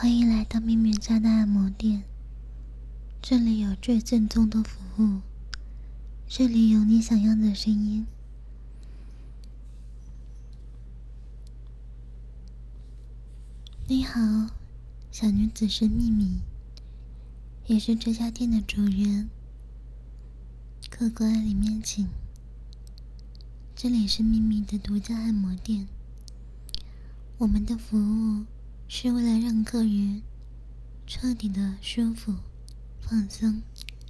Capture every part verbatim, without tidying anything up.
欢迎来到秘密家的按摩店，这里有最正宗的服务，这里有你想要的声音。你好，小女子是秘密，也是这家店的主人。客官里面请。这里是秘密的独家按摩店，我们的服务是为了让客人彻底的舒服放松。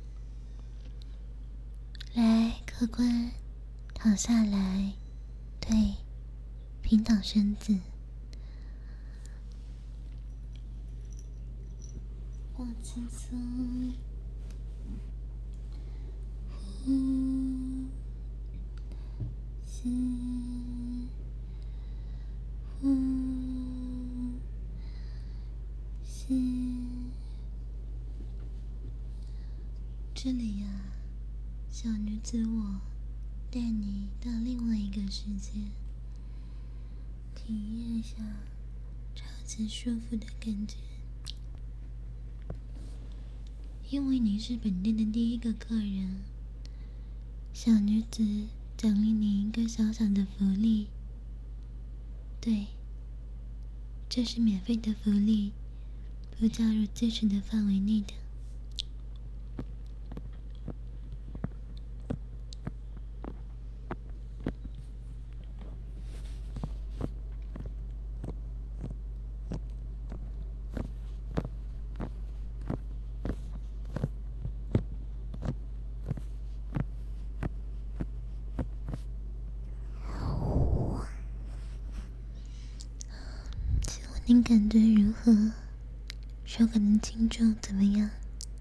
来，客官，躺下来，对，平躺身子，放轻松，呼吸，呼吸。这里呀、啊，小女子我带你到另外一个世界，体验一下超级舒服的感觉。因为你是本店的第一个客人，小女子奖励你一个小小的福利。对，这是免费的福利，不加入支持的范围内的。您感觉如何？手感的轻重怎么样？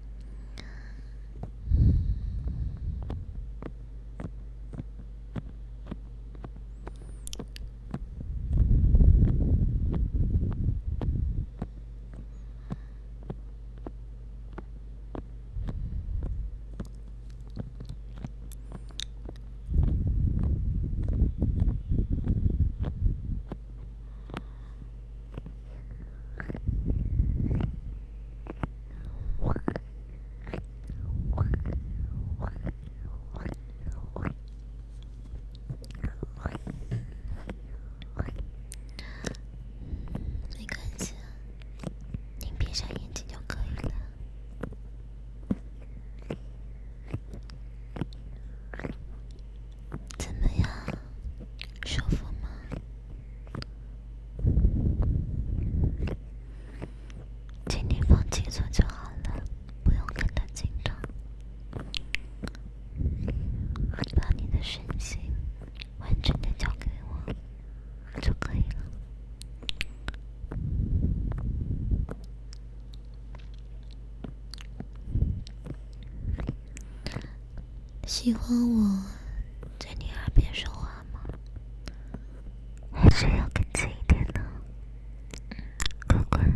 喜欢我在你耳边说话吗？还是要更近一点呢？客官，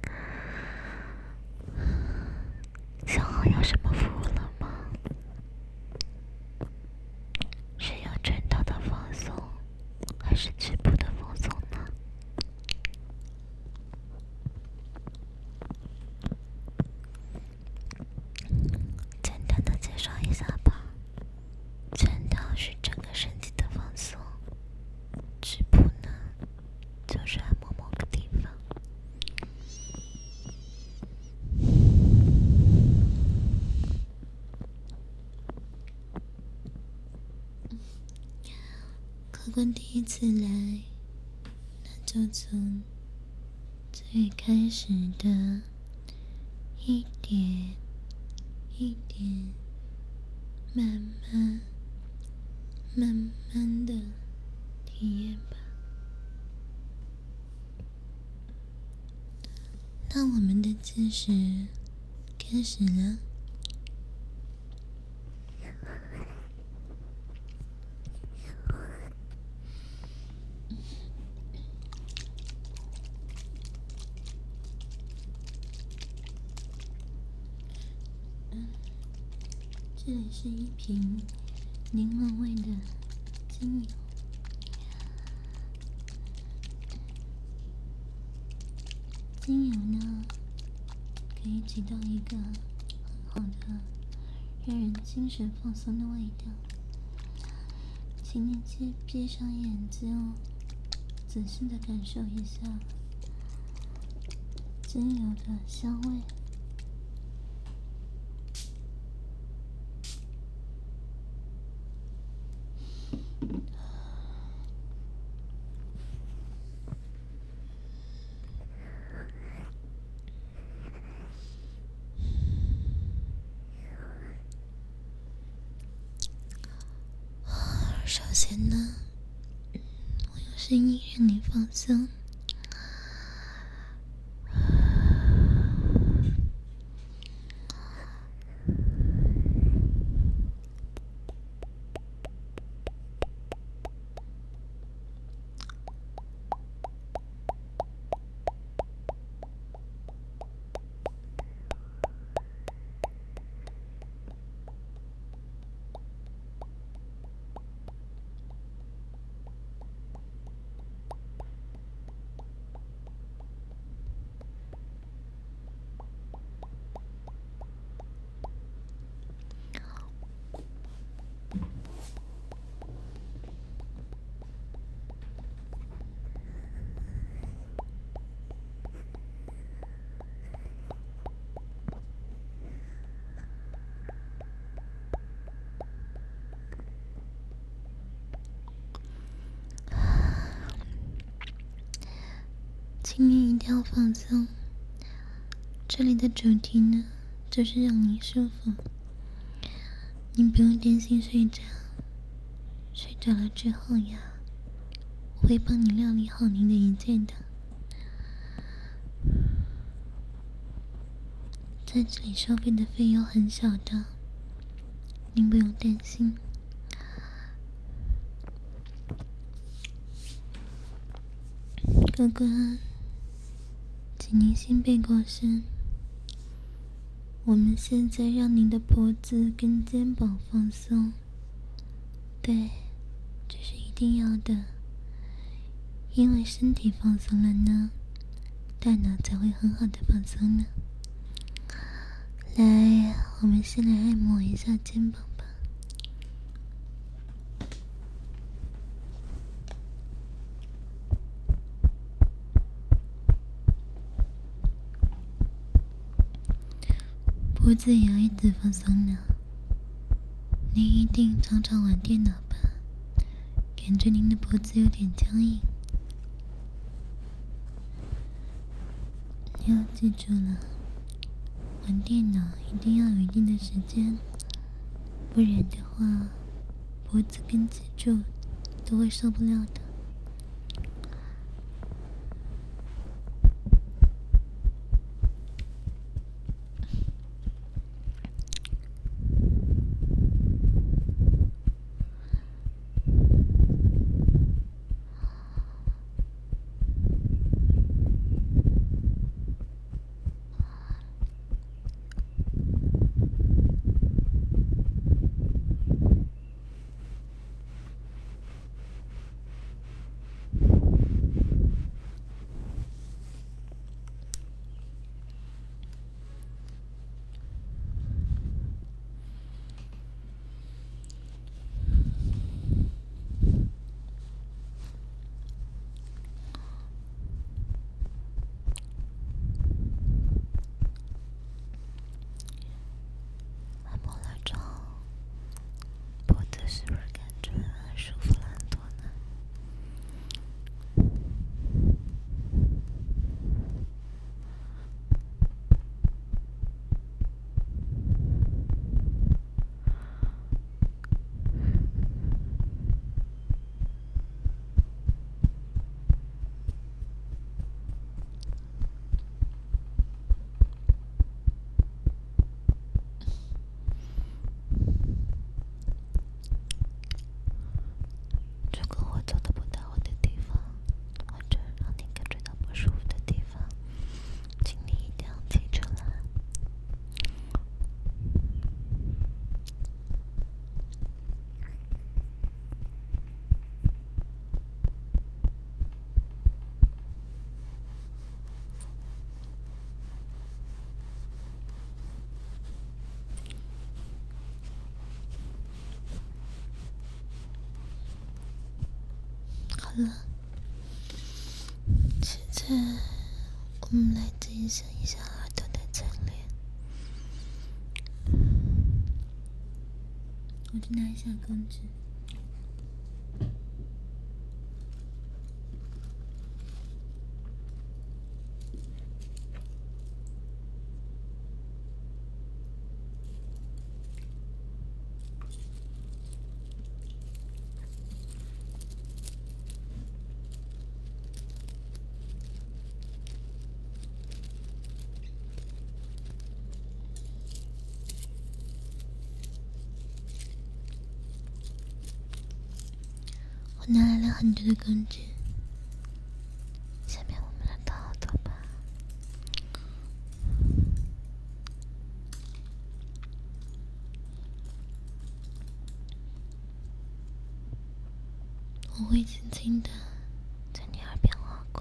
想好要什么服务了吗？是要真的的放松，还是局部的放松呢？简单的介绍一下吧。全套是整个身体的放松，局部呢就是按摩某个地方。客官第一次来，那就从最开始的一点一点慢慢慢慢的体验吧。那我们的计时开始了。这里是一瓶柠檬味的精油， 精油呢，可以起到一个很好的让人精神放松的味道。请你先闭上眼睛，仔细的感受一下精油的香味。首先呢，我用声音让你放松。请你一定要放松。这里的主题呢，就是让你舒服。你不用担心睡着，睡着了之后呀，我会帮你料理好您的一切的。在这里收费的费用很小的，您不用担心。哥哥，请您先背过身。我们现在让您的脖子跟肩膀放松。对，这是一定要的，因为身体放松了呢，大脑才会很好的放松呢。来，我们先来按摩一下肩膀吧。脖子也要一直放松呢。您一定常常玩电脑吧？感觉您的脖子有点僵硬。要记住了，玩电脑一定要有一定的时间，不然的话，脖子跟脊柱都会受不了的。 了，现在我们来进行一下耳朵的擦脸。我去拿一下工具。我拿来了很多的工具，下面我们来掏耳朵吧。我会轻轻的在你耳边划过，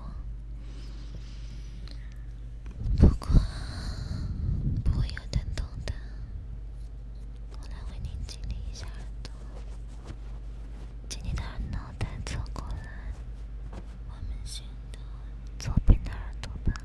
不过不会有疼痛的。我来为你清理一下耳朵，请你的脑袋侧过来，我们先到左边的耳朵吧。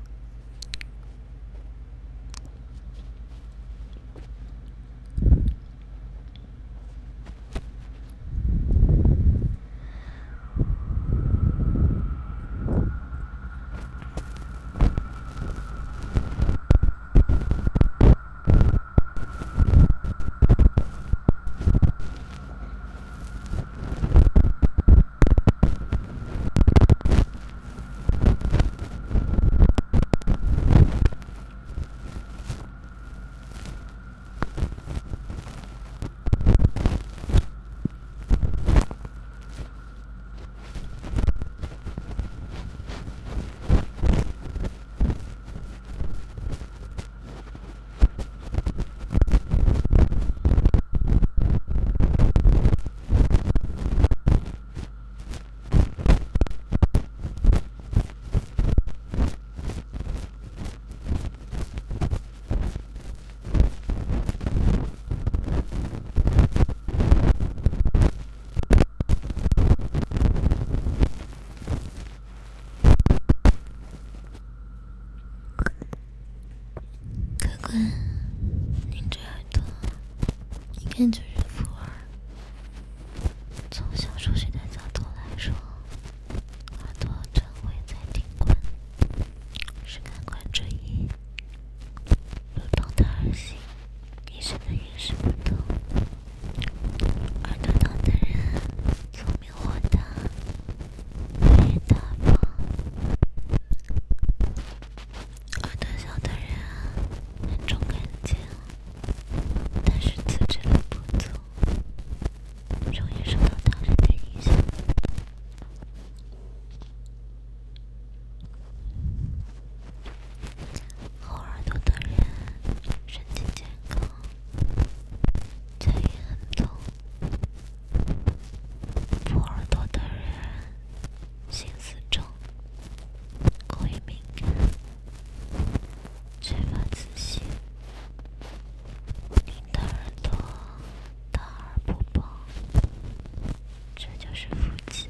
您这耳朵一看就是富耳，从小数学的角度来说，耳朵正位在顶冠，是感官之一。不同的耳型，一生的运势不同。耳朵大的人聪明豁达，为人大方；耳朵小的人很重感情，但是自制力不足，容易受到他人的影响。厚耳朵的人身体健康，家也很重；薄耳朵的人心思重，过于敏感，缺乏自信。您的耳朵大而不薄，这就是福气。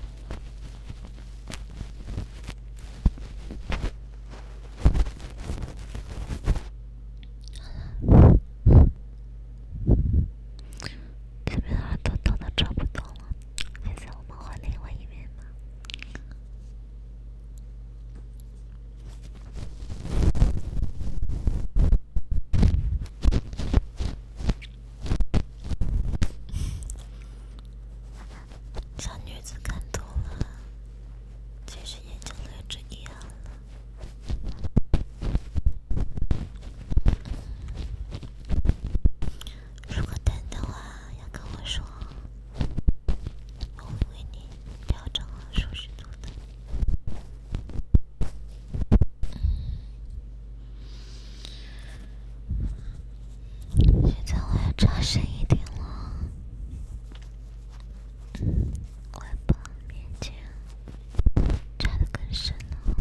这边耳朵痛的找不动了，现在我们换另外一边吧。小女子看多了，其实也就略知一二了。如果疼的话，要跟我说，我会为你调整好舒适度的。现在我要扎深一点了，我要把面前扎得更深了。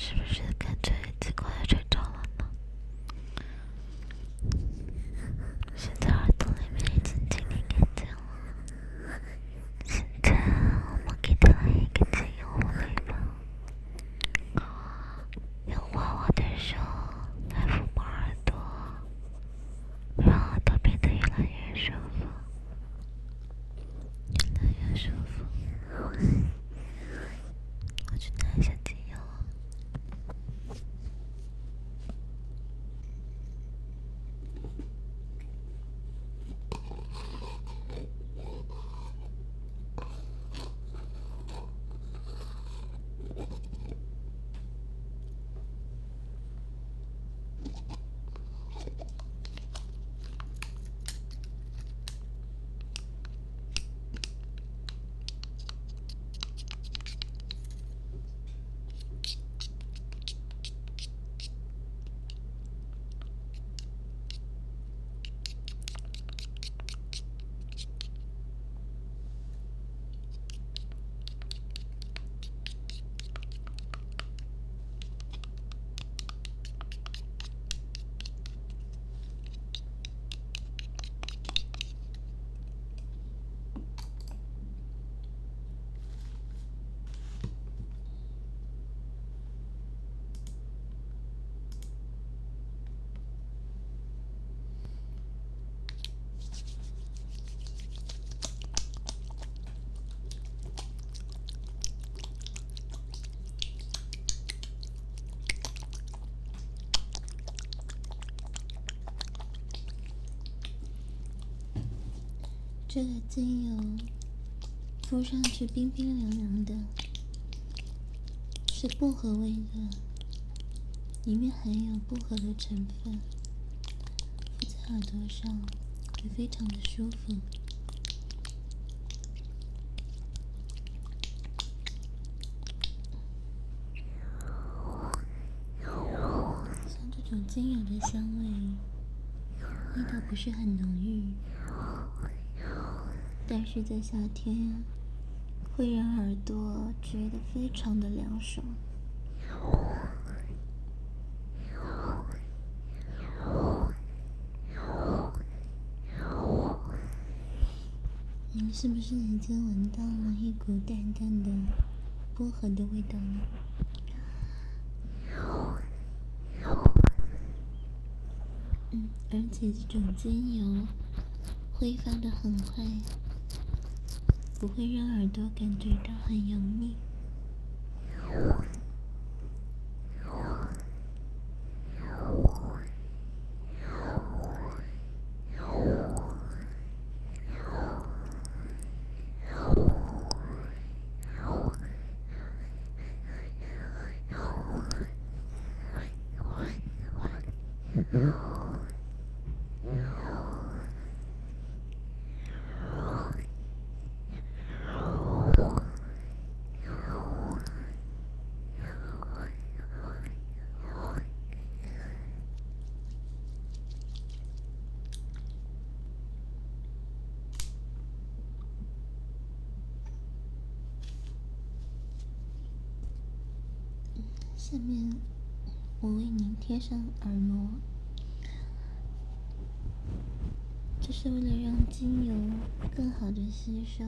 是不是感觉已经快要睡着了呢？现在耳朵里面已经清理干净了。现在我们给它来一个精油礼吧，用滑滑的手来抚摸耳朵，让耳朵变得越来越舒服，越来越舒服。我去拿一下精油。这个精油敷上去冰冰凉凉的，是薄荷味的，里面含有薄荷的成分，敷在耳朵上会非常的舒服。像这种精油的香味，味道不是很浓郁，但是在夏天会让耳朵觉得非常的凉爽。你是不是已经闻到了一股淡淡的薄荷的味道呢？嗯，而且这种精油挥发的很快，不会让耳朵感觉到很油腻。下面我为您贴上耳膜，这是为了让精油更好的吸收。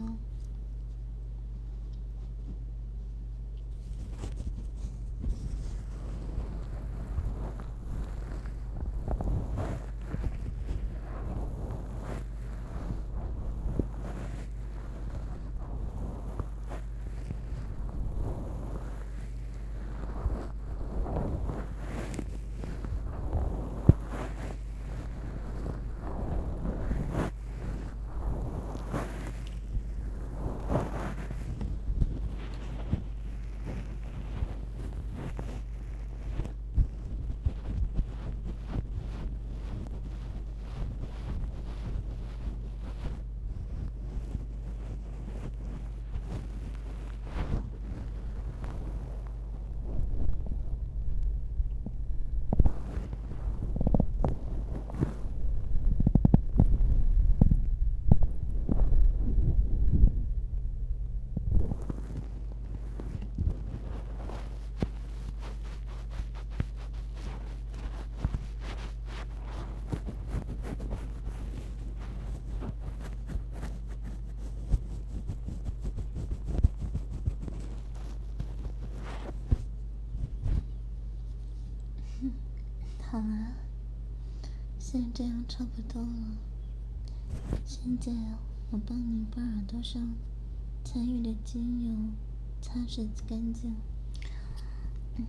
好了，现在这样差不多了。现在我帮你把耳朵上残余的精油擦拭干净。嗯。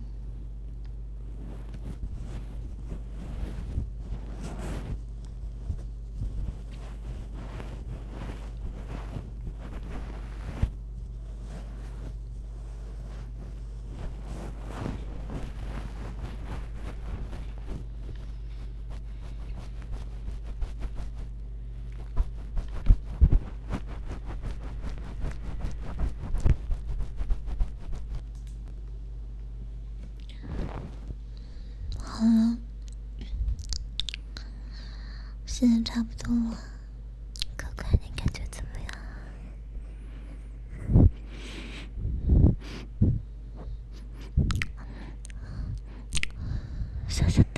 好了，现在差不多了，可快，你感觉怎么样？小小